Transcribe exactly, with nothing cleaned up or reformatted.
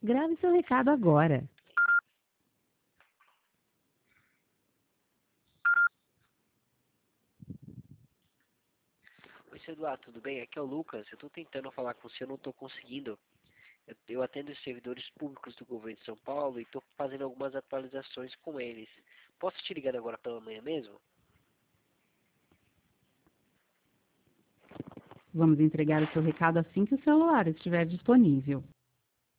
Grave seu recado agora. Oi, seu Eduardo, tudo bem? Aqui é o Lucas. Eu estou tentando falar com você, eu não estou conseguindo. Eu, eu atendo os servidores públicos do governo de São Paulo e estou fazendo algumas atualizações com eles. Posso te ligar agora pela manhã mesmo? Vamos entregar o seu recado assim que o celular estiver disponível.